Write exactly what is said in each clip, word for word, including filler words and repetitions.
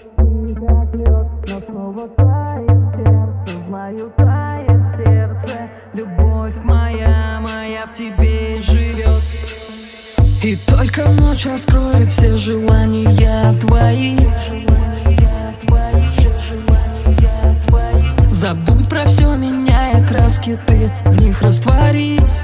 ты как лед, но снова тает сердце. Знаю, тает сердце. Любовь моя, моя в тебе и живет. И только ночь раскроет все желания твои. Забудь про все, меняя краски, ты в них растворись.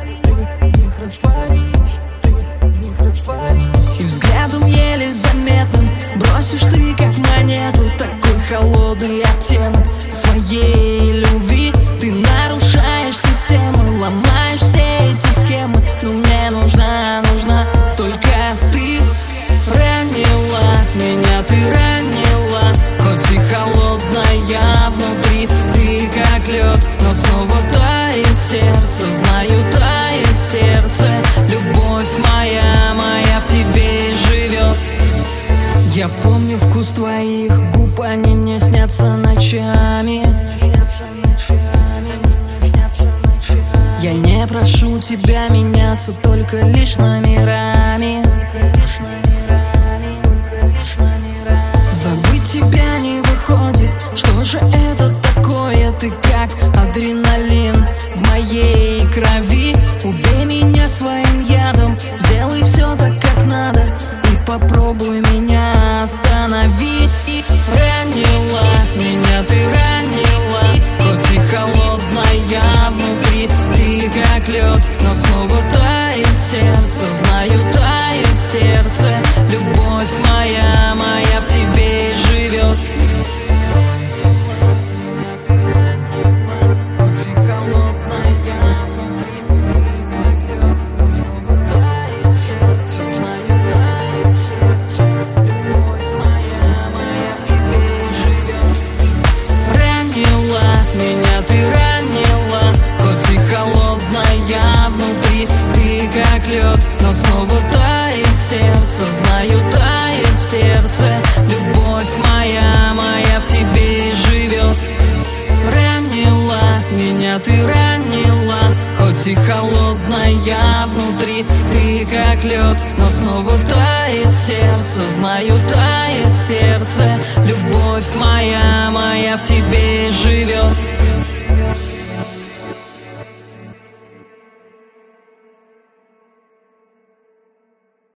И взглядом еле заметным бросишь ты, как монету, такой холодный оттенок своей любви. Ты нарушаешь систему, ломаешь все эти схемы. Но мне нужна, нужна только ты. Ранила меня, ты ранила, хоть и холодная внутри. Ты как лед, но снова тает сердце. Знаю, тает сердце. Любовь моя, моя в тебе и живет. Я помню вкус твоих губ, они мне снятся ночами. Я не прошу тебя меняться, только лишь номерами. Забыть тебя не выходит, что же это такое? Ты как адреналин в моей крови. Убей меня своим ядом, сделай все так, как надо, и попробуй меня остановить. Ранила меня, ты ранила, хоть и холодная внутри. Ты как лед, но снова тает сердце. Знаю, тает сердце. Любовь моя, моя в тебе и живет. Меня ты ранила, хоть и холодная внутри. Ты как лед, но снова тает сердце. Знаю, тает сердце. Любовь моя, моя в тебе и живет. Ранила меня, ты ранила, хоть и холодная внутри. Ты как лед, но снова тает сердце. Знаю, тает сердце. Любовь моя, моя в тебе и живет.